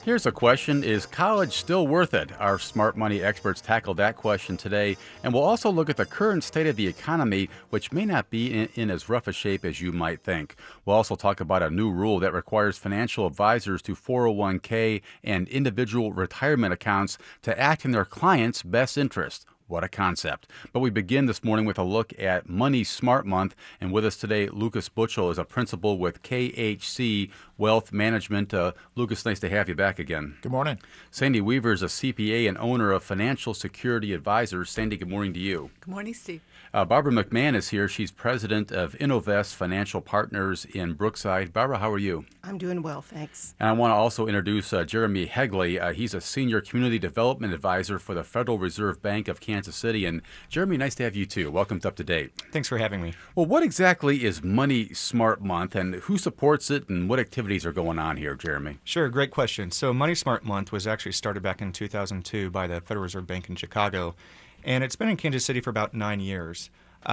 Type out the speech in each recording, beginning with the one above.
Here's a question: is college still worth it? Our smart money experts tackle that question today, and we'll also look at the current state of the economy, which may not be in as rough a shape as you might think. We'll also talk about a new rule that requires financial advisors to 401k and individual retirement accounts to act in their clients' best interest. What a concept. But we begin this morning with a look at Money Smart Month. And with us today, Lucas Butchell is a principal with KHC Wealth Management. Lucas, nice to have you back again. Good morning. Sandy Weaver is a CPA and owner of Financial Security Advisors. Sandy, good morning to you. Good morning, Steve. Barbara McMahon is here. She's president of Innovest Financial Partners in Brookside. Barbara, how are you? I'm doing well, thanks. And I want to also introduce Jeremy Hegley. He's a senior community development advisor for the Federal Reserve Bank of Kansas City. And Jeremy, nice to have you too. Welcome to Up to Date. Thanks for having me. Well, what exactly is Money Smart Month, and who supports it, and what activities are going on here, Jeremy? Sure, great question. So Money Smart Month was actually started back in 2002 by the Federal Reserve Bank in Chicago, and it's been in Kansas City for about 9 years.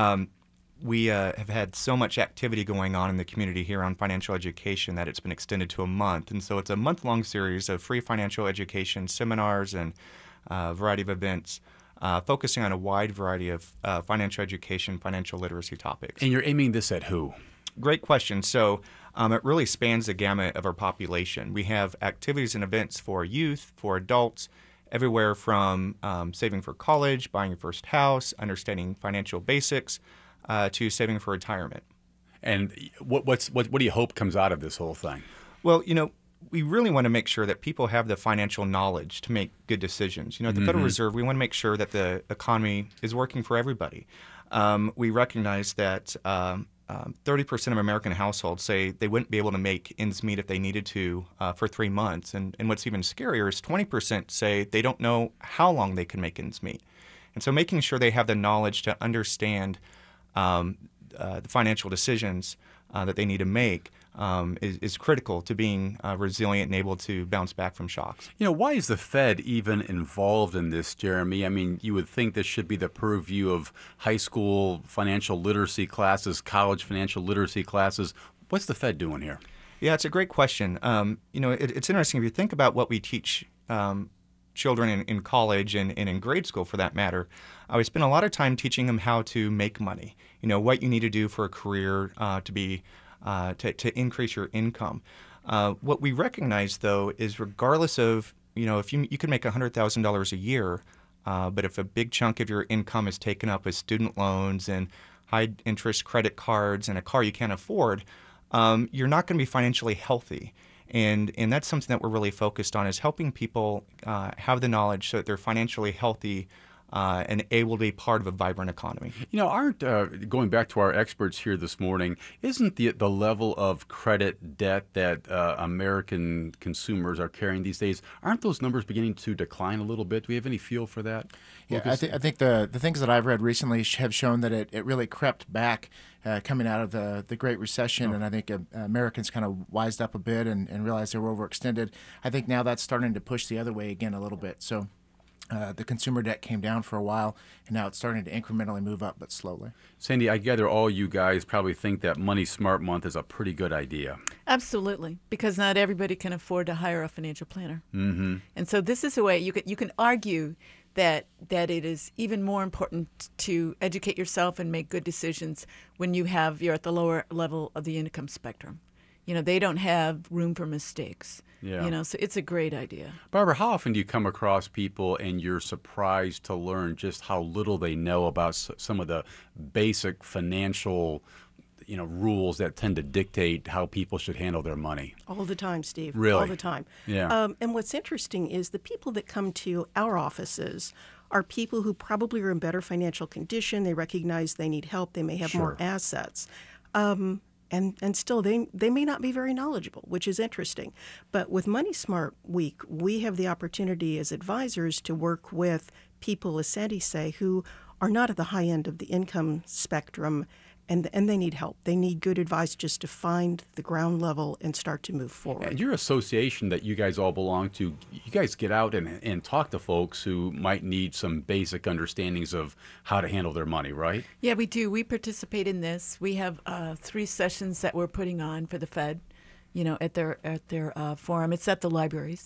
We have had so much activity going on in the community here on financial education that it's been extended to a month. And so it's a month-long series of free financial education seminars and a variety of events focusing on a wide variety of financial education, financial literacy topics. And you're aiming this at who? Great question. So it really spans the gamut of our population. We have activities and events for youth, for adults, everywhere from saving for college, buying your first house, understanding financial basics, to saving for retirement. And what do you hope comes out of this whole thing? Well, we really want to make sure that people have the financial knowledge to make good decisions. At the Federal Reserve, we want to make sure that the economy is working for everybody. We recognize that 30% of American households say they wouldn't be able to make ends meet if they needed to for 3 months. And what's even scarier is 20% say they don't know how long they can make ends meet. And so making sure they have the knowledge to understand the financial decisions that they need to make is critical to being resilient and able to bounce back from shocks. Why is the Fed even involved in this, Jeremy? I mean, you would think this should be the purview of high school financial literacy classes, college financial literacy classes. What's the Fed doing here? Yeah, it's a great question. It's interesting if you think about what we teach children in college and in grade school, for that matter. We spend a lot of time teaching them how to make money. What you need to do for a career to increase your income. What we recognize, though, is regardless of, if you could make $100,000 a year, but if a big chunk of your income is taken up with student loans and high-interest credit cards and a car you can't afford, you're not going to be financially healthy. And that's something that we're really focused on, is helping people have the knowledge so that they're financially healthy and able to be part of a vibrant economy. Aren't, going back to our experts here this morning, isn't the level of credit debt that American consumers are carrying these days, aren't those numbers beginning to decline a little bit? Do we have any feel for that? Yeah, I think the things that I've read recently have shown that it really crept back coming out of the Great Recession, and I think Americans kind of wised up a bit and realized they were overextended. I think now that's starting to push the other way again a little bit. So the consumer debt came down for a while, and now it's starting to incrementally move up, but slowly. Sandy, I gather all you guys probably think that Money Smart Month is a pretty good idea. Absolutely, because not everybody can afford to hire a financial planner. Mm-hmm. And so this is a way you can argue that it is even more important to educate yourself and make good decisions when you're at the lower level of the income spectrum. They don't have room for mistakes. Yeah. So it's a great idea. Barbara, how often do you come across people and you're surprised to learn just how little they know about some of the basic financial, rules that tend to dictate how people should handle their money? All the time, Steve. Really? All the time. Yeah. And what's interesting is the people that come to our offices are people who probably are in better financial condition. They recognize they need help. They may have more assets. And still, they may not be very knowledgeable, which is interesting. But with Money Smart Week, we have the opportunity as advisors to work with people, as Sandy say, who are not at the high end of the income spectrum, and they need help. They need good advice just to find the ground level and start to move forward. And your association that you guys all belong to, you guys get out and talk to folks who might need some basic understandings of how to handle their money, right? Yeah, we do. We participate in this. We have 3 sessions that we're putting on for the Fed, at their forum. It's at the libraries.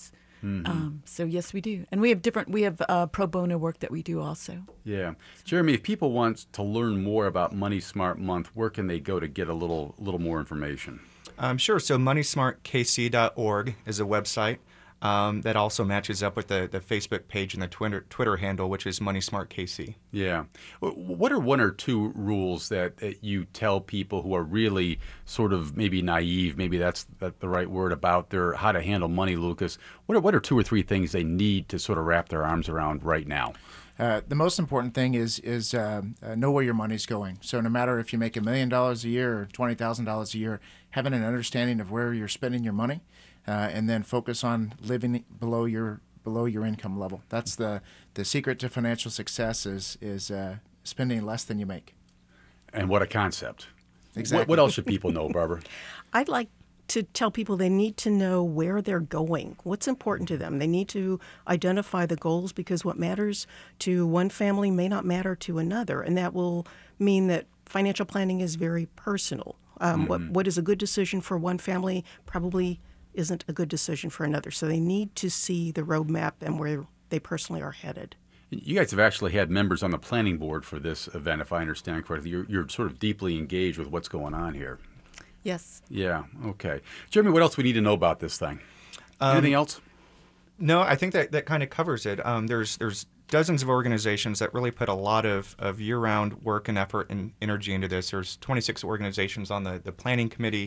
So yes, we do, and we have pro bono work that we do also. Yeah, Jeremy, if people want to learn more about Money Smart Month, where can they go to get a little more information? Sure. So moneysmartkc.org is a website that also matches up with the Facebook page and the Twitter handle, which is MoneySmartKC. Yeah. What are one or two rules that you tell people who are really sort of maybe naive, maybe that's the right word, about their how to handle money, Lucas? What are two or three things they need to sort of wrap their arms around right now? The most important thing is know where your money's going. So no matter if you make $1 million a year or $20,000 a year, having an understanding of where you're spending your money, and then focus on living below your income level. That's the secret to financial success is spending less than you make. And what a concept! Exactly. What else should people know, Barbara? I'd like to tell people they need to know where they're going, what's important to them. They need to identify the goals, because what matters to one family may not matter to another, and that will mean that financial planning is very personal. What is a good decision for one family probably isn't a good decision for another. So they need to see the roadmap and where they personally are headed. You guys have actually had members on the planning board for this event, if I understand correctly. You're sort of deeply engaged with what's going on here. Yes. Yeah, okay. Jeremy, what else we need to know about this thing? Anything else? No, I think that kind of covers it. There's dozens of organizations that really put a lot of year-round work and effort and energy into this. There's 26 organizations on the planning committee,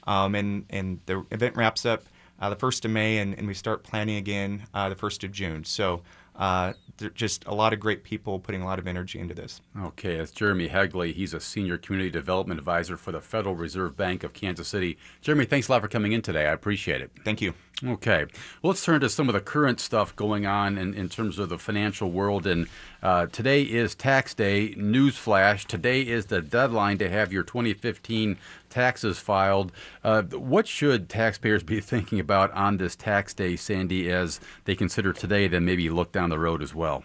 and the event wraps up the 1st of May, and we start planning again the 1st of June. So there's just a lot of great people putting a lot of energy into this. Okay, that's Jeremy Hegley. He's a Senior Community Development Advisor for the Federal Reserve Bank of Kansas City. Jeremy, thanks a lot for coming in today. I appreciate it. Thank you. Okay, well, let's turn to some of the current stuff going on in terms of the financial world. And today is tax day. Newsflash, today is the deadline to have your 2015 taxes filed. What should taxpayers be thinking about on this tax day, Sandy, as they consider today, then maybe look down the road as well?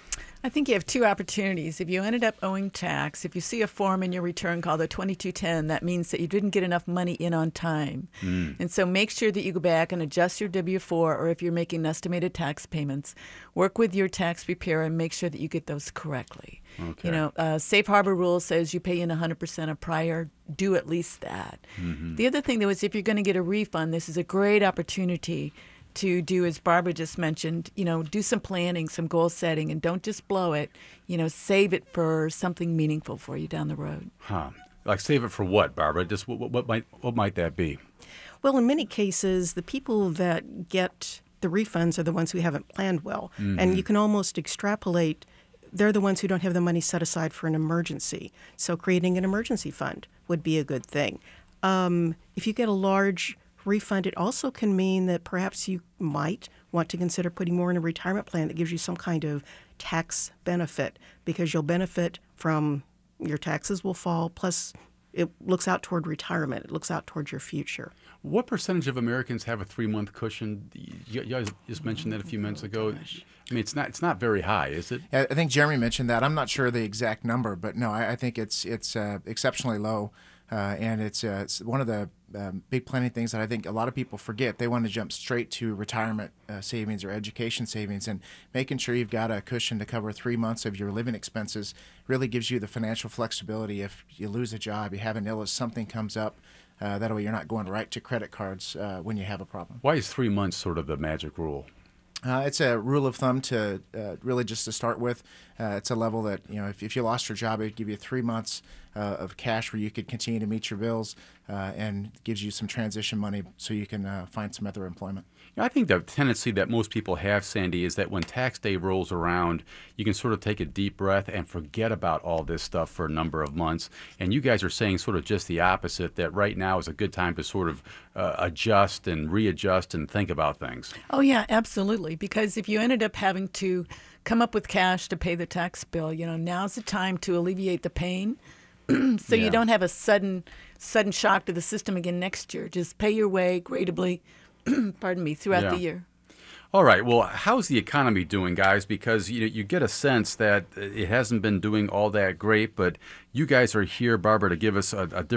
I think you have two opportunities. If you ended up owing tax, if you see a form in your return called a 2210, that means that you didn't get enough money in on time. And so make sure that you go back and adjust your W-4, or if you're making estimated tax payments, work with your tax preparer and make sure that you get those correctly. Okay. You know, Safe Harbor rule says you pay in 100% of prior, do at least that. The other thing, though, is if you're going to get a refund, this is a great opportunity to do, as Barbara just mentioned, do some planning, some goal setting, and don't just blow it. Save it for something meaningful for you down the road. Like save it for what, Barbara? Just what might that be? Well, in many cases, the people that get the refunds are the ones who haven't planned well. And you can almost extrapolate, they're the ones who don't have the money set aside for an emergency. So creating an emergency fund would be a good thing. If you get a large refund, it also can mean that perhaps you might want to consider putting more in a retirement plan that gives you some kind of tax benefit, because you'll benefit from your taxes will fall, plus it looks out toward retirement. It looks out towards your future. What percentage of Americans have a 3-month cushion? You guys just mentioned that a few minutes ago. I mean, it's not very high, is it? I think Jeremy mentioned that. I'm not sure the exact number, but no, I think it's exceptionally low. And it's one of the big planning things that I think a lot of people forget. They want to jump straight to retirement savings or education savings, and making sure you've got a cushion to cover 3 months of your living expenses really gives you the financial flexibility. If you lose a job, you have an illness, something comes up, that way you're not going right to credit cards when you have a problem. Why is 3 months sort of the magic rule? It's a rule of thumb to really just to start with. It's a level that, if you lost your job, it would give you 3 months of cash where you could continue to meet your bills, and gives you some transition money so you can find some other employment. I think the tendency that most people have, Sandy, is that when tax day rolls around, you can sort of take a deep breath and forget about all this stuff for a number of months. And you guys are saying sort of just the opposite, that right now is a good time to sort of adjust and readjust and think about things. Oh, yeah, absolutely. Because if you ended up having to come up with cash to pay the tax bill, now's the time to alleviate the pain. So you don't have a sudden shock to the system again next year. Just pay your way gradably, throughout the year. All right. Well, how's the economy doing, guys? Because you get a sense that it hasn't been doing all that great, but you guys are here, Barbara, to give us a different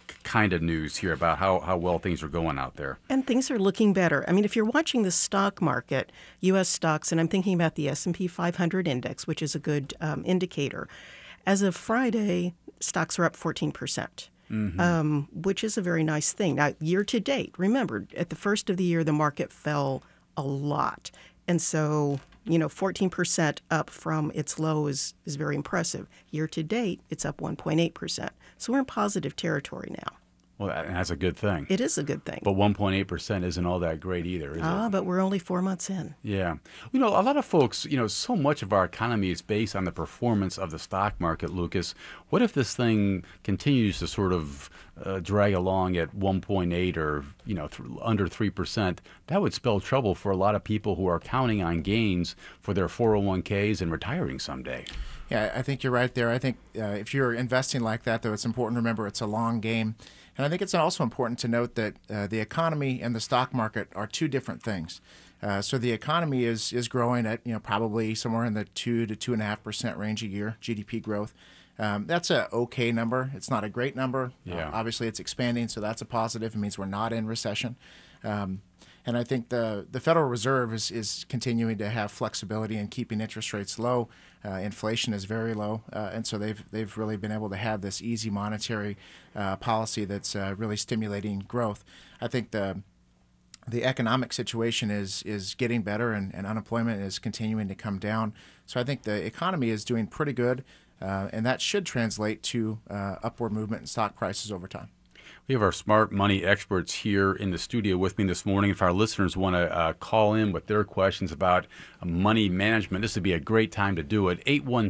kind of news here about how well things are going out there. And things are looking better. I mean, if you're watching the stock market, U.S. stocks, and I'm thinking about the S&P 500 index, which is a good indicator, as of Friday, stocks are up 14%. Which is a very nice thing. Now, year to date, remember, at the first of the year, the market fell a lot. And so, 14% up from its low is very impressive. Year to date, it's up 1.8%. So we're in positive territory now. Well, that's a good thing. It is a good thing. But 1.8% isn't all that great either, is it? But we're only 4 months in. Yeah. A lot of folks, so much of our economy is based on the performance of the stock market, Lucas. What if this thing continues to sort of drag along at 1.8 or, under 3%? That would spell trouble for a lot of people who are counting on gains for their 401ks and retiring someday. Yeah, I think you're right there. I think if you're investing like that, though, it's important to remember it's a long game. And I think it's also important to note that the economy and the stock market are two different things. So the economy is growing at probably somewhere in the 2 to 2.5% range a year, GDP growth. That's a okay number. It's not a great number. Yeah. Obviously, it's expanding, so that's a positive. It means we're not in recession. And I think the Federal Reserve is continuing to have flexibility in keeping interest rates low. Inflation is very low, and so they've really been able to have this easy monetary policy that's really stimulating growth. I think the economic situation is getting better, and unemployment is continuing to come down. So I think the economy is doing pretty good, and that should translate to upward movement in stock prices over time. We have our smart money experts here in the studio with me this morning. If our listeners want to call in with their questions about money management, this would be a great time to do it.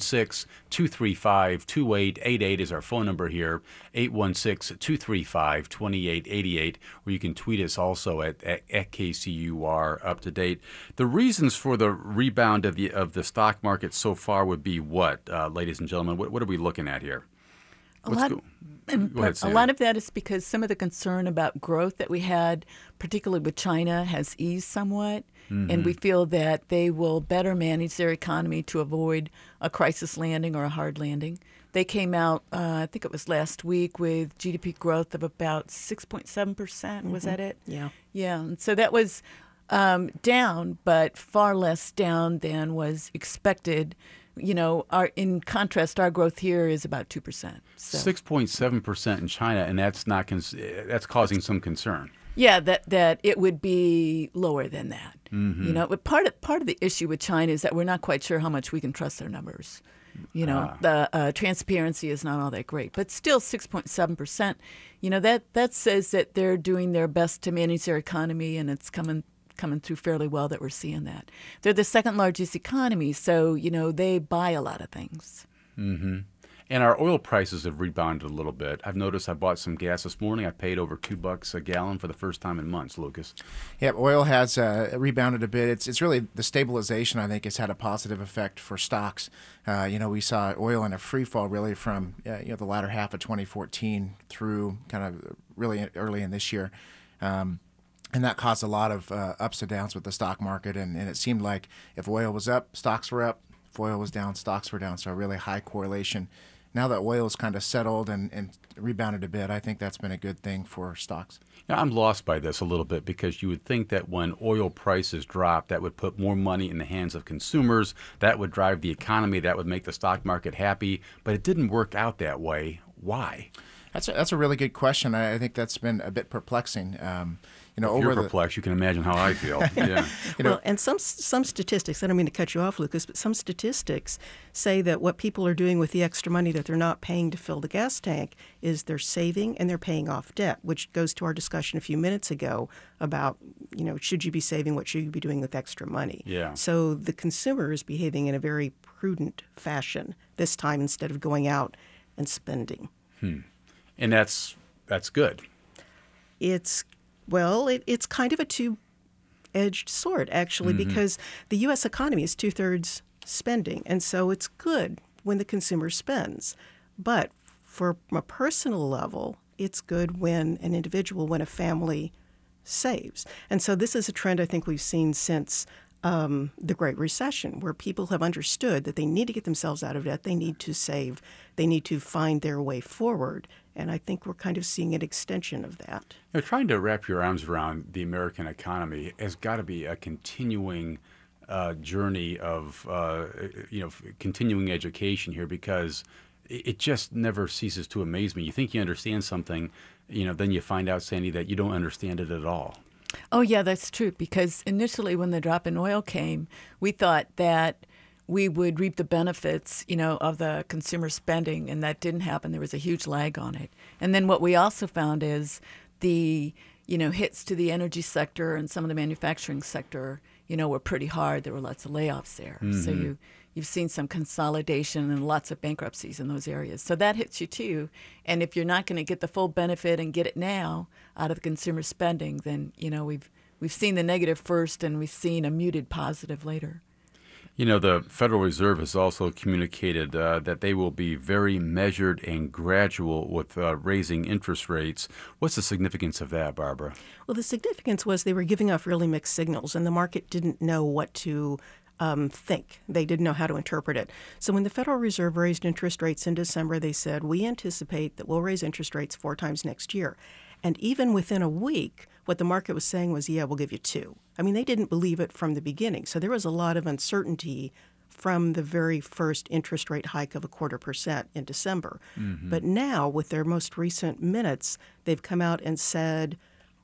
816-235-2888 is our phone number here. 816-235-2888, or you can tweet us also at KCUR Up to Date. The reasons for the rebound of the stock market so far would be what, ladies and gentlemen? What are we looking at here? A lot of that is because some of the concern about growth that we had, particularly with China, has eased somewhat. And we feel that they will better manage their economy to avoid a crisis landing or a hard landing. They came out, I think it was last week, with GDP growth of about 6.7%. Was that it? Yeah. Yeah. And so that was down, but far less down than was expected. In contrast, our growth here is about 2%. So. 6.7% in China, and that's causing some concern. Yeah, that it would be lower than that. But part of the issue with China is that we're not quite sure how much we can trust their numbers. The transparency is not all that great, but still 6.7%. That says that they're doing their best to manage their economy, and it's coming through fairly well that we're seeing that. They're the second largest economy, so, they buy a lot of things. Mm-hmm. And our oil prices have rebounded a little bit. I've noticed I bought some gas this morning. I paid over $2 a gallon for the first time in months, Lucas. Yeah, oil has rebounded a bit. It's really the stabilization, I think, has had a positive effect for stocks. We saw oil in a free fall really from the latter half of 2014 through kind of really early in this year. And that caused a lot of ups and downs with the stock market. And it seemed like if oil was up, stocks were up. If oil was down, stocks were down. So a really high correlation. Now that oil is kind of settled and rebounded a bit, I think that's been a good thing for stocks. Now, I'm lost by this a little bit because you would think that when oil prices drop, that would put more money in the hands of consumers. That would drive the economy. That would make the stock market happy. But it didn't work out that way. Why? That's a really good question. I think that's been a bit perplexing. If you're perplexed, you can imagine how I feel. Yeah. Well, and some statistics, I don't mean to cut you off, Lucas, but some statistics say that what people are doing with the extra money that they're not paying to fill the gas tank is they're saving and they're paying off debt, which goes to our discussion a few minutes ago about, should you be saving, what should you be doing with extra money? Yeah. So the consumer is behaving in a very prudent fashion this time instead of going out and spending. And that's good. It's kind of a two-edged sword, actually, because the U.S. economy is 2/3 spending, and so it's good when the consumer spends. But from a personal level, it's good when a family saves. And so this is a trend I think we've seen since the Great Recession, where people have understood that they need to get themselves out of debt, they need to save, they need to find their way forward. And I think we're kind of seeing an extension of that. Trying to wrap your arms around the American economy has got to be a continuing journey of continuing education here, because it just never ceases to amaze me. You think you understand something, then you find out, Sandy, that you don't understand it at all. Oh, yeah, that's true. Because initially when the drop in oil came, we thought that we would reap the benefits, of the consumer spending, and that didn't happen. There was a huge lag on it. And then what we also found is the, hits to the energy sector and some of the manufacturing sector, were pretty hard. There were lots of layoffs there. Mm-hmm. So you've seen some consolidation and lots of bankruptcies in those areas. So that hits you too. And if you're not going to get the full benefit and get it now out of the consumer spending, then, we've seen the negative first and we've seen a muted positive later. The Federal Reserve has also communicated that they will be very measured and gradual with raising interest rates. What's the significance of that, Barbara? Well, the significance was they were giving off really mixed signals, and the market didn't know what to think. They didn't know how to interpret it. So when the Federal Reserve raised interest rates in December, they said, we anticipate that we'll raise interest rates 4 times next year. And even within a week, what the market was saying was, yeah, we'll give you 2. I mean, they didn't believe it from the beginning. So there was a lot of uncertainty from the very first interest rate hike of 0.25% in December. Mm-hmm. But now, with their most recent minutes, they've come out and said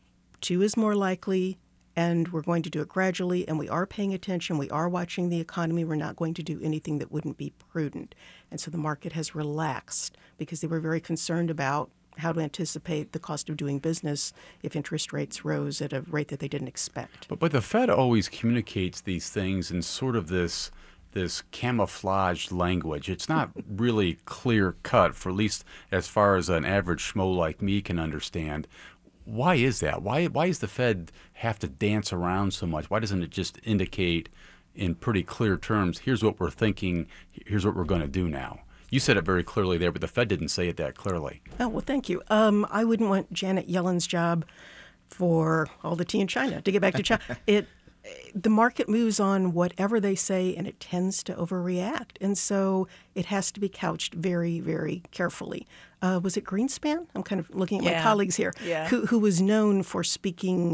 2 is more likely, and we're going to do it gradually, and we are paying attention. We are watching the economy. We're not going to do anything that wouldn't be prudent. And so the market has relaxed because they were very concerned about how to anticipate the cost of doing business if interest rates rose at a rate that they didn't expect. But the Fed always communicates these things in sort of this camouflaged language. It's not really clear cut, for at least as far as an average schmo like me can understand. Why is that? Why does the Fed have to dance around so much? Why doesn't it just indicate in pretty clear terms, here's what we're thinking, here's what we're going to do now? You said it very clearly there, but the Fed didn't say it that clearly. Oh, well, thank you. I wouldn't want Janet Yellen's job for all the tea in China. To get back to China, the market moves on whatever they say, and it tends to overreact. And so it has to be couched very, very carefully. Was it Greenspan? I'm kind of looking at my colleagues here, who was known for speaking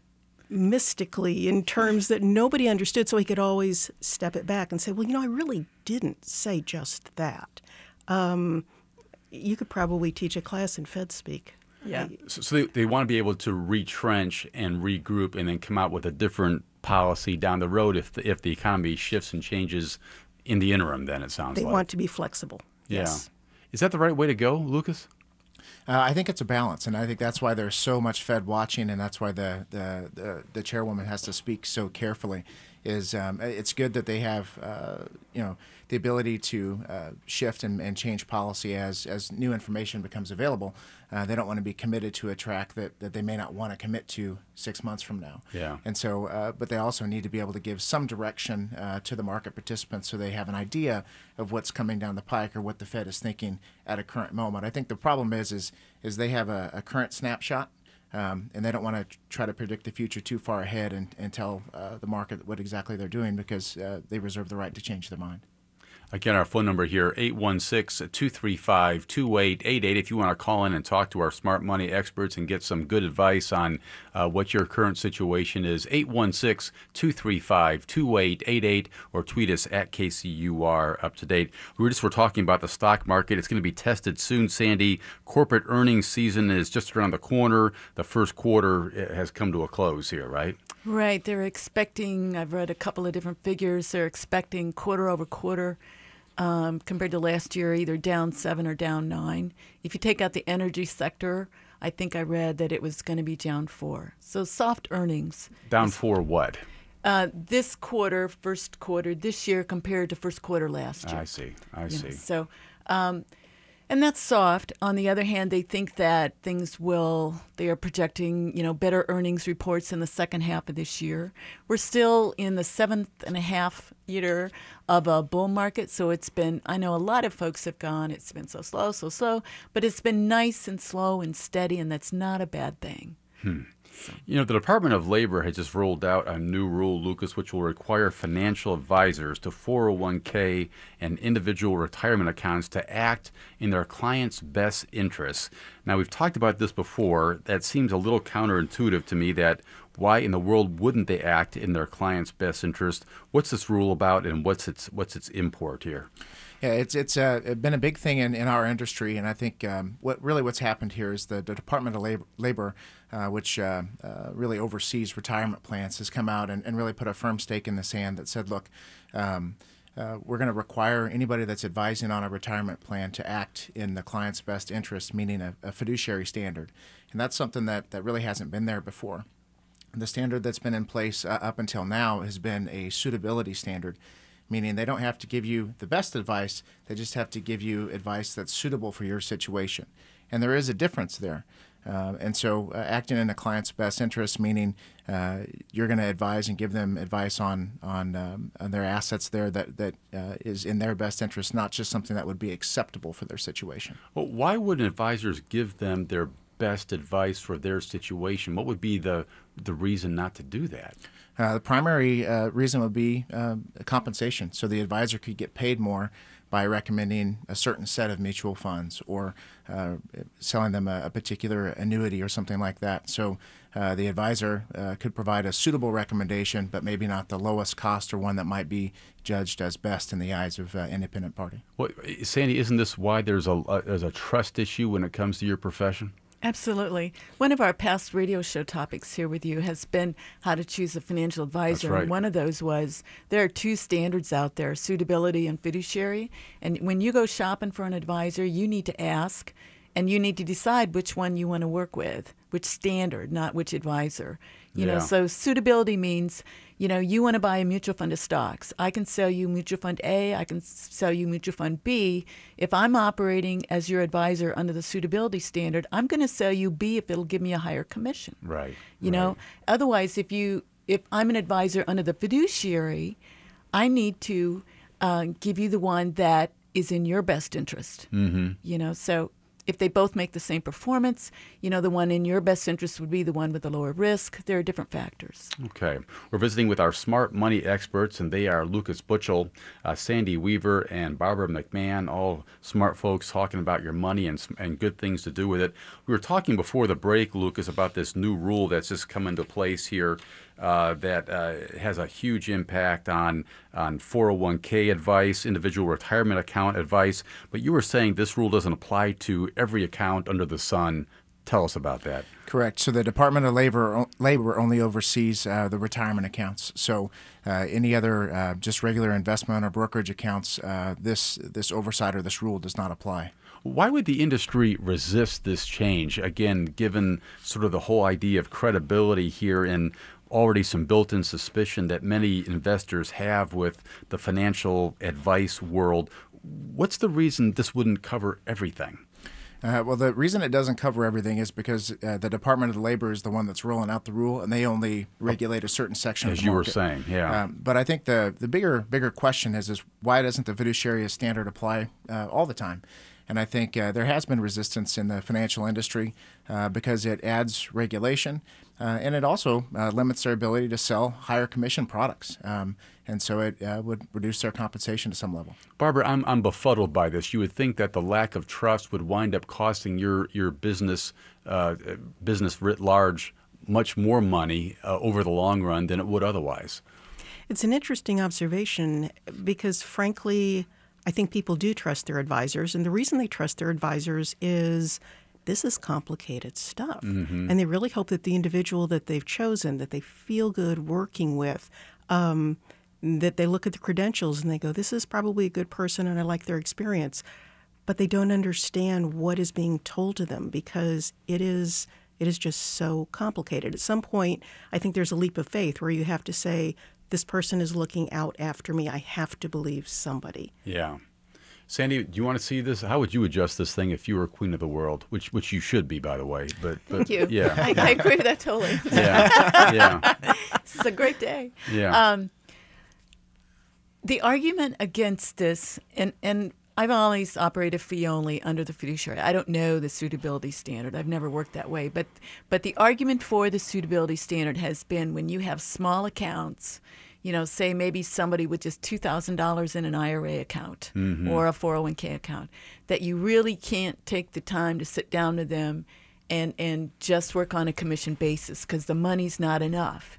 mystically in terms that nobody understood, so he could always step it back and say, well, I really didn't say just that. You could probably teach a class in Fed speak. Yeah. So they want to be able to retrench and regroup and then come out with a different policy down the road if the economy shifts and changes in the interim, then it sounds like. They want to be flexible. Yeah. Yes. Is that the right way to go, Lucas? I think it's a balance, and I think that's why there's so much Fed watching, and that's why the chairwoman has to speak so carefully. It's good that they have the ability to shift and change policy as new information becomes available. They don't want to be committed to a track that they may not want to commit to 6 months from now. Yeah. And so, but they also need to be able to give some direction to the market participants so they have an idea of what's coming down the pike or what the Fed is thinking at a current moment. I think the problem is they have a current snapshot. And they don't want to try to predict the future too far ahead and tell the market what exactly they're doing because they reserve the right to change their mind. Again, our phone number here, 816-235-2888. If you want to call in and talk to our smart money experts and get some good advice on what your current situation is, 816-235-2888, or tweet us at KCUR Up to Date. We're talking about the stock market. It's going to be tested soon, Sandy. Corporate earnings season is just around the corner. The first quarter has come to a close here, right? Right. They're expecting, I've read a couple of different figures, they're expecting quarter over quarter compared to last year, either down 7 or down 9. If you take out the energy sector, I think I read that it was going to be down 4. So soft earnings. Down 4 what? This quarter, first quarter this year compared to first quarter last year. I see. So, and that's soft. On the other hand, they think that they are projecting, better earnings reports in the second half of this year. We're still in the 7th and a half year of a bull market. So I know a lot of folks have gone, it's been so slow, but it's been nice and slow and steady, and that's not a bad thing. The Department of Labor has just rolled out a new rule, Lucas, which will require financial advisors to 401k and individual retirement accounts to act in their clients' best interests. Now, we've talked about this before. That seems a little counterintuitive to me, that why in the world wouldn't they act in their client's best interest? What's this rule about, and what's its import here? Yeah, it's been a big thing in our industry, and I think what's happened here is the Department of Labor, which really oversees retirement plans, has come out and really put a firm stake in the sand that said, look, we're going to require anybody that's advising on a retirement plan to act in the client's best interest, meaning a fiduciary standard. And that's something that really hasn't been there before. The standard that's been in place up until now has been a suitability standard, meaning they don't have to give you the best advice, they just have to give you advice that's suitable for your situation. And there is a difference there. And so acting in a client's best interest, meaning you're going to advise and give them advice on their assets there that is in their best interest, not just something that would be acceptable for their situation. Well, why wouldn't advisors give them their best advice for their situation? What would be the reason not to do that? The primary reason would be compensation. So the advisor could get paid more by recommending a certain set of mutual funds or selling them a particular annuity or something like that. So the advisor could provide a suitable recommendation, but maybe not the lowest cost or one that might be judged as best in the eyes of independent party. Well, Sandy, isn't this why there's a trust issue when it comes to your profession? Absolutely. One of our past radio show topics here with you has been how to choose a financial advisor. That's right. And one of those was there are two standards out there, suitability and fiduciary. And when you go shopping for an advisor, you need to ask and you need to decide which one you want to work with, which standard, not which advisor. You know, so suitability means, you want to buy a mutual fund of stocks. I can sell you mutual fund A, I can sell you mutual fund B. If I'm operating as your advisor under the suitability standard, I'm going to sell you B if it'll give me a higher commission. Right. You know, otherwise, if I'm an advisor under the fiduciary, I need to give you the one that is in your best interest. Mm-hmm. So if they both make the same performance, the one in your best interest would be the one with the lower risk. There are different factors. Okay. We're visiting with our smart money experts, and they are Lucas Butchell, Sandy Weaver, and Barbara McMahon, all smart folks talking about your money and good things to do with it. We were talking before the break, Lucas, about this new rule that's just come into place here that has a huge impact on 401k advice, individual retirement account advice. But you were saying this rule doesn't apply to every account under the sun. Tell us about that. Correct. So the Department of Labor only oversees the retirement accounts. So any other just regular investment or brokerage accounts, this oversight or this rule does not apply. Why would the industry resist this change? Again, given sort of the whole idea of credibility here and already some built-in suspicion that many investors have with the financial advice world, what's the reason this wouldn't cover everything? Well, the reason it doesn't cover everything is because the Department of Labor is the one that's rolling out the rule, and they only regulate a certain section of the market. As you were saying, yeah. But I think the bigger question is why doesn't the fiduciary standard apply all the time? And I think there has been resistance in the financial industry because it adds regulation, and it also limits their ability to sell higher commission products. And so it would reduce their compensation to some level. Barbara, I'm befuddled by this. You would think that the lack of trust would wind up costing your business writ large much more money over the long run than it would otherwise. It's an interesting observation because, frankly, I think people do trust their advisors. And the reason they trust their advisors is this is complicated stuff. Mm-hmm. And they really hope that the individual that they've chosen, that they feel good working with, that they look at the credentials and they go, this is probably a good person and I like their experience. But they don't understand what is being told to them because it is just so complicated. At some point, I think there's a leap of faith where you have to say, this person is looking out after me. I have to believe somebody. Yeah. Sandy, do you want to see this? How would you adjust this thing if you were queen of the world, which you should be, by the way? But Thank you. Yeah. I agree with that totally. Yeah. It's a great day. Yeah. The argument against this, and I've always operated fee only under the fiduciary. I don't know the suitability standard. I've never worked that way. But the argument for the suitability standard has been when you have small accounts, say maybe somebody with just $2,000 in an IRA account or a 401k account, that you really can't take the time to sit down to them and just work on a commission basis because the money's not enough.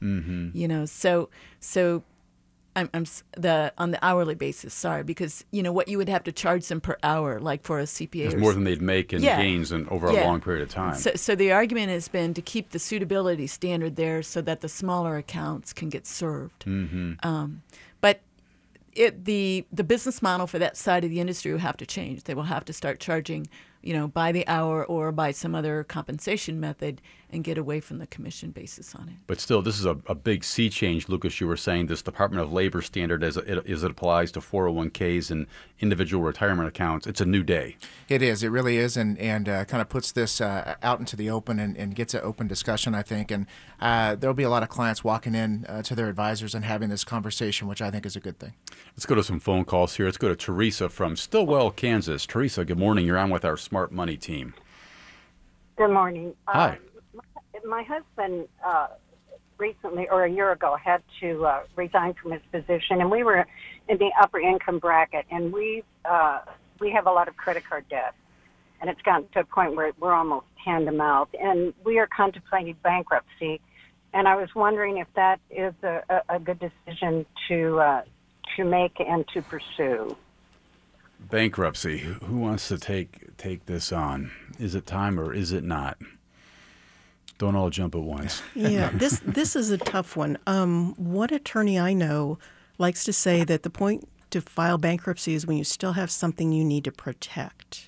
So I'm on the hourly basis. Sorry, because what you would have to charge them per hour, like for a CPA, is more than they'd make in gains over a long period of time. So the argument has been to keep the suitability standard there so that the smaller accounts can get served. But the business model for that side of the industry will have to change. They will have to start charging, by the hour or by some other compensation method and get away from the commission basis on it. But still, this is a big sea change, Lucas. You were saying this Department of Labor standard as it applies to 401ks and individual retirement accounts. It's a new day. It is. It really is, and kind of puts this out into the open and gets an open discussion, I think. And there'll be a lot of clients walking in to their advisors and having this conversation, which I think is a good thing. Let's go to some phone calls here. Let's go to Teresa from Stillwell, Kansas. Teresa, good morning. You're on with our Smart Money team. Good morning. Hi. My husband recently, or a year ago, had to resign from his position, and we were in the upper income bracket, and we have a lot of credit card debt, and it's gotten to a point where we're almost hand to mouth, and we are contemplating bankruptcy, and I was wondering if that is a good decision to make and to pursue. Bankruptcy. Who wants to take this on? Is it time or is it not? Don't all jump at once. Yeah, this is a tough one. One attorney I know likes to say that the point to file bankruptcy is when you still have something you need to protect.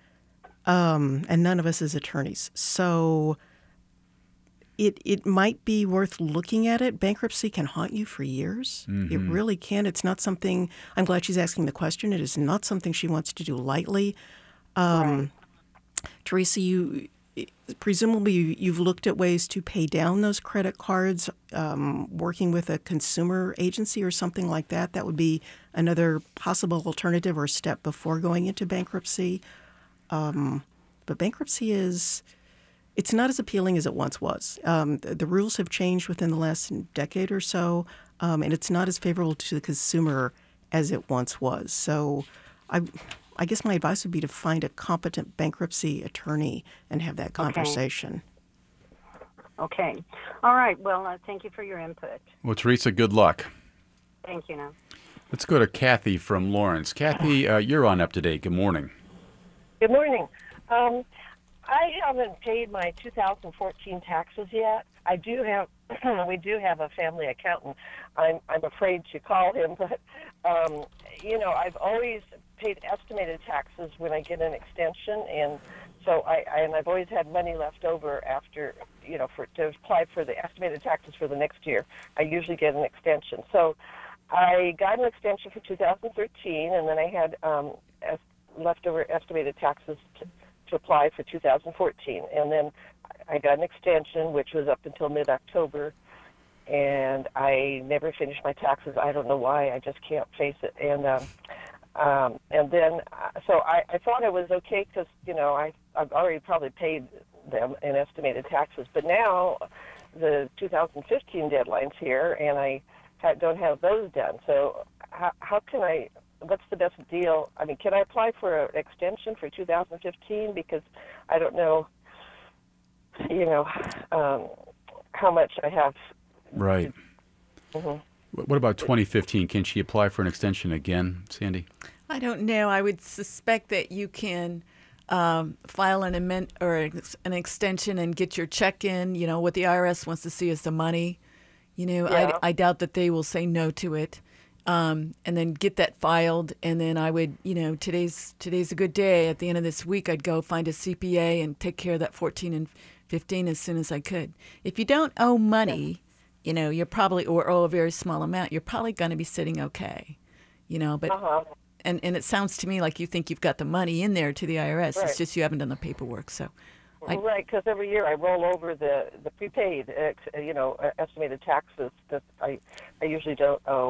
And none of us is attorneys. So it might be worth looking at it. Bankruptcy can haunt you for years. It really can. It's not something, I'm glad she's asking the question. It is not something she wants to do lightly. Right. Teresa, presumably you've looked at ways to pay down those credit cards, working with a consumer agency or something like that. That would be another possible alternative or step before going into bankruptcy. But bankruptcy it's not as appealing as it once was. The rules have changed within the last decade or so, and it's not as favorable to the consumer as it once was. So I guess my advice would be to find a competent bankruptcy attorney and have that conversation. Okay. All right. Well, thank you for your input. Well, Teresa, good luck. Thank you. Now. Let's go to Kathy from Lawrence. Kathy, you're on Up to Date. Good morning. Good morning. I haven't paid my 2014 taxes yet. We do have a family accountant. I'm afraid to call him, but I've always paid estimated taxes when I get an extension, and so I've always had money left over after to apply for the estimated taxes for the next year. I usually get an extension, so I got an extension for 2013, and then I had leftover estimated taxes to apply for 2014, and then I got an extension which was up until mid-October, and I never finished my taxes. I don't know why. I just can't face it. And then so I thought it was okay because I've already probably paid them in estimated taxes, but now the 2015 deadline's here, and I don't have those done. So how can I? What's the best deal? I mean, can I apply for an extension for 2015? Because I don't know, how much I have. Right. What about 2015? Can she apply for an extension again, Sandy? I don't know. I would suspect that you can file an amendment or an extension and get your check in. What the IRS wants to see is the money. I doubt that they will say no to it. And then get that filed, and then I would, today's a good day. At the end of this week, I'd go find a CPA and take care of that 14 and 15 as soon as I could. If you don't owe money, you're probably, or owe a very small amount, you're probably going to be sitting okay, but, and it sounds to me like you think you've got the money in there to the IRS. Right. It's just you haven't done the paperwork, so. Right, because every year I roll over the prepaid, estimated taxes that I usually don't owe.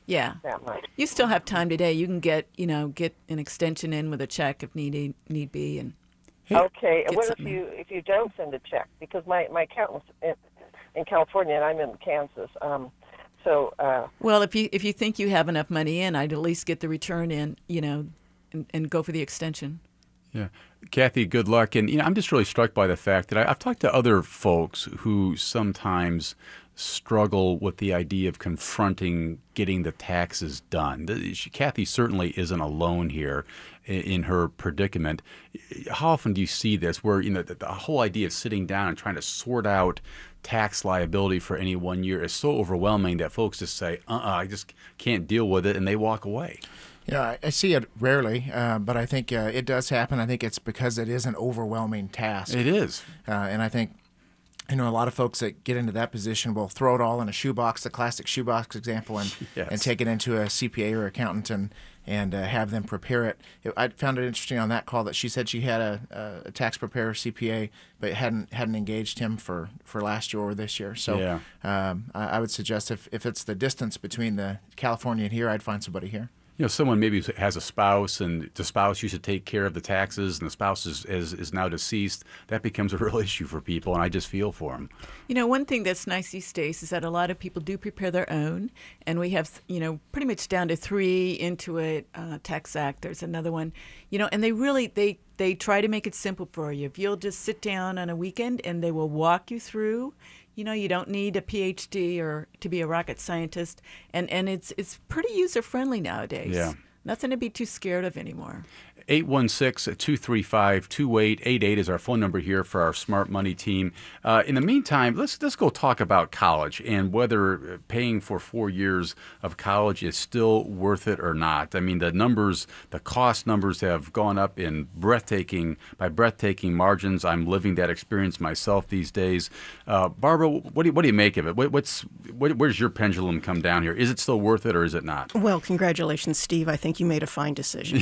Yeah. that much. You still have time today. You can get an extension in with a check if need be, and Okay, and get what if something you don't send a check? Because my accountant's in California and I'm in Kansas. well, if you think you have enough money in, I'd at least get the return in, and go for the extension. Yeah. Kathy, good luck. And I'm just really struck by the fact that I've talked to other folks who sometimes struggle with the idea of confronting getting the taxes done. Kathy certainly isn't alone here in her predicament. How often do you see this where the whole idea of sitting down and trying to sort out tax liability for any one year is so overwhelming that folks just say, I just can't deal with it, and they walk away? Yeah, I see it rarely, but I think it does happen. I think it's because it is an overwhelming task. It is. And I think, a lot of folks that get into that position will throw it all in a shoebox, the classic shoebox example, and Yes. and take it into a CPA or accountant and have them prepare it. I found it interesting on that call that she said she had a tax preparer CPA, but hadn't engaged him for last year or this year. So Yeah. I would suggest if it's the distance between the California and here, I'd find somebody here. Someone maybe has a spouse, and the spouse used to take care of the taxes, and the spouse is now deceased. That becomes a real issue for people, and I just feel for them. One thing that's nice these days is that a lot of people do prepare their own, and we have, pretty much down to 3 Intuit, Tax Act. There's another one, and they really they try to make it simple for you. If you'll just sit down on a weekend, and they will walk you through. You don't need a PhD or to be a rocket scientist, and it's pretty user friendly nowadays. Yeah. Nothing to be too scared of anymore. 816-235-2888 is our phone number here for our Smart Money team. In the meantime, let's go talk about college and whether paying for 4 years of college is still worth it or not. I mean, the cost numbers have gone up in breathtaking margins. I'm living that experience myself these days. Barbara, what do you make of it? Where's your pendulum come down here? Is it still worth it or is it not? Well, congratulations, Steve. I think you made a fine decision.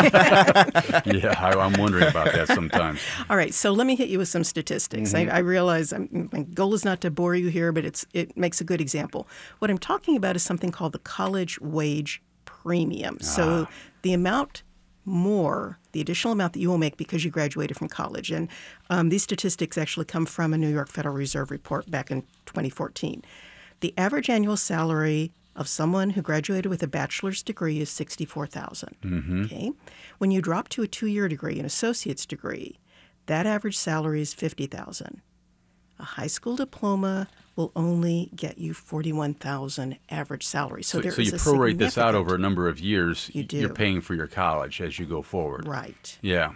Yeah, I'm wondering about that sometimes. All right, so let me hit you with some statistics. I realize my goal is not to bore you here, but it makes a good example. What I'm talking about is something called the college wage premium. So the additional amount that you will make because you graduated from college. And these statistics actually come from a New York Federal Reserve report back in 2014. The average annual salary of someone who graduated with a bachelor's degree is $64,000. Mm-hmm. Okay, when you drop to a 2-year degree, an associate's degree, that average salary is $50,000. A high school diploma will only get you $41,000 average salary. So you prorate this out over a number of years. You do. You're paying for your college as you go forward. Right. Yeah.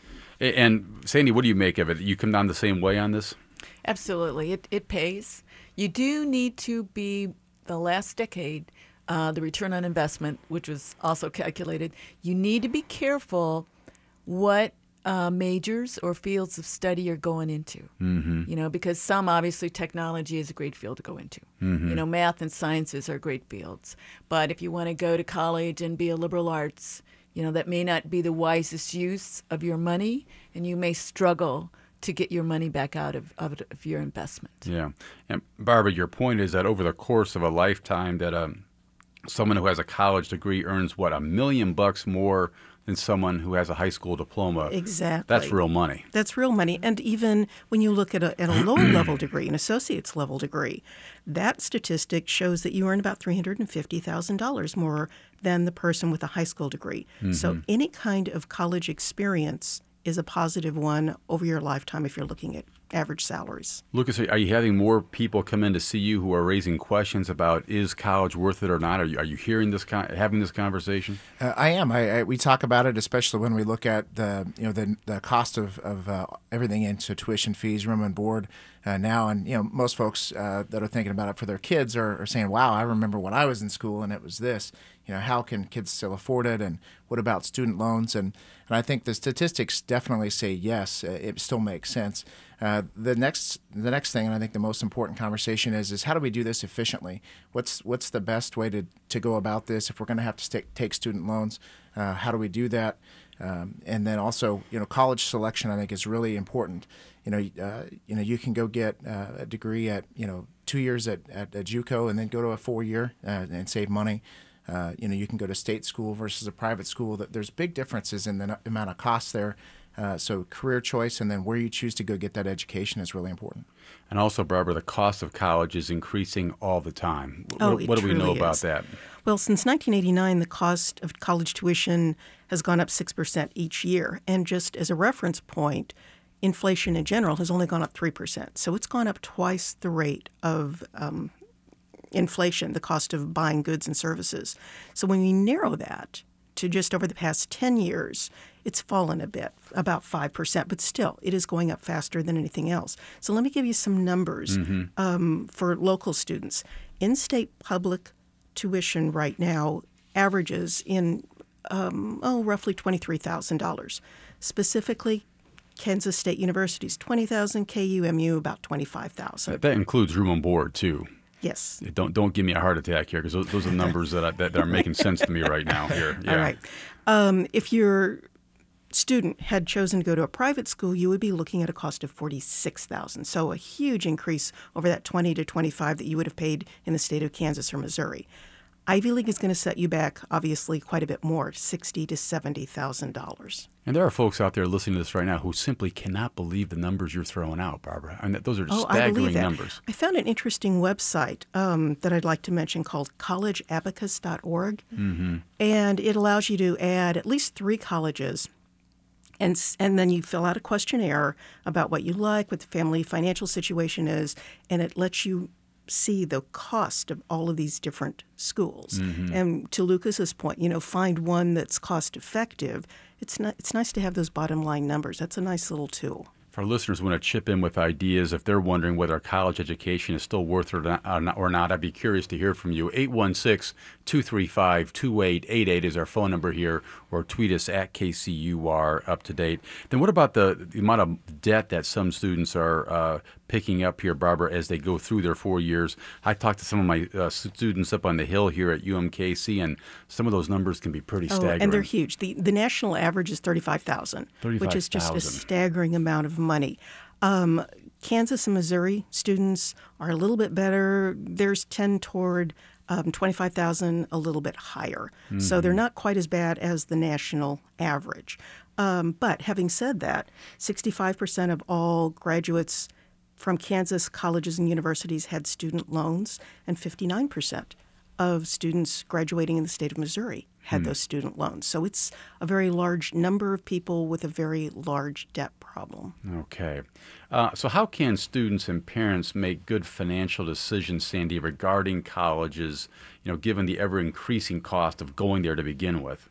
And Sandy, what do you make of it? You come down the same way on this? Absolutely, it pays. You do need to be the last decade, the return on investment, which was also calculated. You need to be careful what majors or fields of study you're going into. Mm-hmm. Because some, obviously, technology is a great field to go into. Mm-hmm. Math and sciences are great fields. But if you want to go to college and be a liberal arts, that may not be the wisest use of your money, and you may struggle to get your money back out of your investment. Yeah. And Barbara, your point is that over the course of a lifetime that someone who has a college degree earns, $1 million more than someone who has a high school diploma. Exactly. That's real money. That's real money. And even when you look at a lower level degree, an associate's level degree, that statistic shows that you earn about $350,000 more than the person with a high school degree. Mm-hmm. So any kind of college experience is a positive one over your lifetime if you're looking at average salaries. Lucas, are you having more people come in to see you who are raising questions about is college worth it or not? Are you hearing this, having this conversation? I am. We talk about it, especially when we look at the cost of everything into tuition fees, room and board now, and most folks that are thinking about it for their kids are saying, "Wow, I remember when I was in school and it was this." How can kids still afford it, and what about student loans? And I think the statistics definitely say yes, it still makes sense. The next thing, and I think the most important conversation is how do we do this efficiently? What's the best way to go about this if we're going to have to take student loans? How do we do that? And then also, college selection I think is really important. You can go get a degree at 2 years at JUCO and then go to a 4-year and save money. You can go to state school versus a private school. There's big differences in the amount of costs there. So career choice and then where you choose to go get that education is really important. And also, Barbara, the cost of college is increasing all the time. What do we know about that? Well, since 1989, the cost of college tuition has gone up 6% each year. And just as a reference point, inflation in general has only gone up 3%. So it's gone up twice the rate of inflation, the cost of buying goods and services. So when we narrow that to just over the past 10 years, it's fallen a bit, about 5%, but still, it is going up faster than anything else. So let me give you some numbers for local students. In-state public tuition right now averages in, roughly $23,000. Specifically, Kansas State University's $20,000, KUMU about $25,000. That includes room and board, too. Yes. Don't give me a heart attack here, because those are numbers that are making sense to me right now here. Yeah. All right. If your student had chosen to go to a private school, you would be looking at a cost of $46,000. So a huge increase over that $20,000 to $25,000 that you would have paid in the state of Kansas or Missouri. Ivy League is going to set you back, obviously, quite a bit more, $60,000 to $70,000. And there are folks out there listening to this right now who simply cannot believe the numbers you're throwing out, Barbara. I mean, those are staggering numbers. I found an interesting website that I'd like to mention called collegeabacus.org. Mm-hmm. And it allows you to add at least 3 colleges. And then you fill out a questionnaire about what you like, what the family financial situation is, and it lets you see the cost of all of these different schools. Mm-hmm. And to Lucas's point, find one that's cost effective. It's nice to have those bottom line numbers. That's a nice little tool. If our listeners want to chip in with ideas, if they're wondering whether college education is still worth it or not, I'd be curious to hear from you. 816-235-2888 is our phone number here, or tweet us at KCUR Up to Date. Then what about the amount of debt that some students are picking up here, Barbara, as they go through their 4 years? I talked to some of my students up on the Hill here at UMKC, and some of those numbers can be pretty staggering. And they're huge. The national average is $35,000, which is just a staggering amount of money. Kansas and Missouri students are a little bit better. Theirs tend toward $25,000, a little bit higher. Mm-hmm. So they're not quite as bad as the national average. But having said that, 65% of all graduates from Kansas colleges and universities had student loans, and 59% of students graduating in the state of Missouri had those student loans. So it's a very large number of people with a very large debt problem. Okay. So how can students and parents make good financial decisions, Sandy, regarding colleges, given the ever-increasing cost of going there to begin with?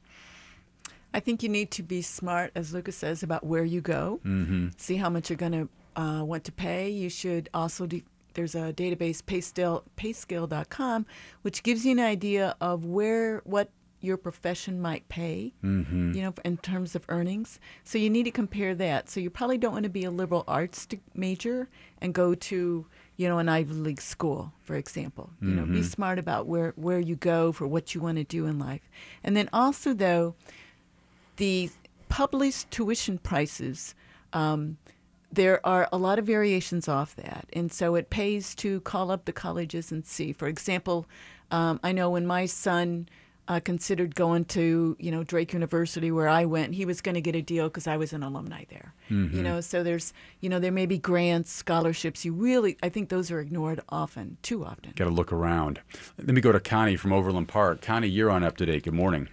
I think you need to be smart, as Lucas says, about where you go. Mm-hmm. See how much you're going to want to pay. You should also there's a database, payscale.com, which gives you an idea of what your profession might pay, in terms of earnings. So you need to compare that. So you probably don't want to be a liberal arts major and go to, an Ivy League school, for example. Be smart about where you go for what you want to do in life. And then also, though, the published tuition prices, there are a lot of variations off that. And so it pays to call up the colleges and see. For example, I know when my son considered going to, Drake University, where I went, he was going to get a deal because I was an alumni there. Mm-hmm. So there's, there may be grants, scholarships. I think those are ignored too often. Got to look around. Let me go to Connie from Overland Park. Connie, you're on Up to Date. Good morning.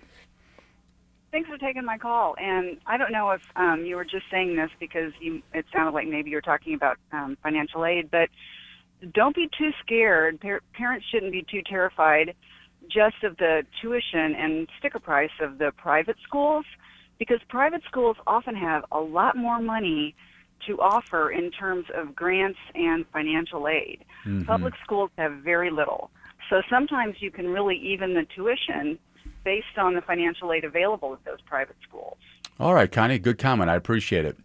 Thanks for taking my call. And I don't know if you were just saying this because it sounded like maybe you were talking about financial aid, but don't be too scared. Parents shouldn't be too terrified just of the tuition and sticker price of the private schools, because private schools often have a lot more money to offer in terms of grants and financial aid. Mm-hmm. Public schools have very little. So sometimes you can really even the tuition based on the financial aid available at those private schools. All right, Connie, good comment. I appreciate it.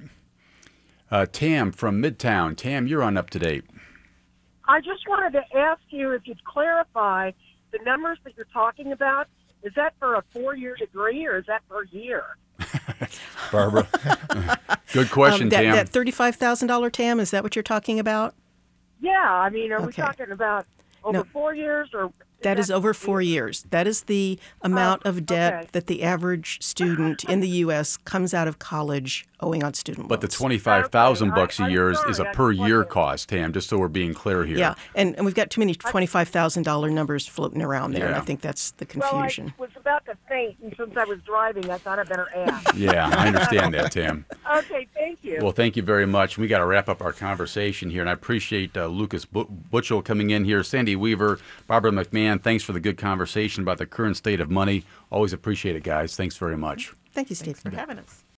Tam from Midtown. Tam, you're on Up to Date. I just wanted to ask you if you'd clarify the numbers that you're talking about. Is that for a 4-year degree or is that per year? Barbara, good question, Tam. That $35,000 TAM, is that what you're talking about? Yeah, I mean, are we Okay. talking about over 4 years or That is over 4 years. That is the amount of debt okay. that the average student in the U.S. comes out of college owing on student But the loans. $25,000 a I'm year is sorry, a I per just year wondered. cost, Tam, just so we're being clear here. Yeah, and we've got too many $25,000 numbers floating around there, and Yeah. I think that's the Well, confusion. I was about to faint, and since I was driving, I thought I better ask. Yeah, I understand that, Tam. Okay, thank you. Well, thank you very much. We got to wrap up our conversation here, and I appreciate Lucas Butchell coming in here, Sandy Weaver, Barbara McMahon. Thanks for the good conversation about the current state of money. Always appreciate it, guys. Thanks very much. Thank you, Steve. For having us.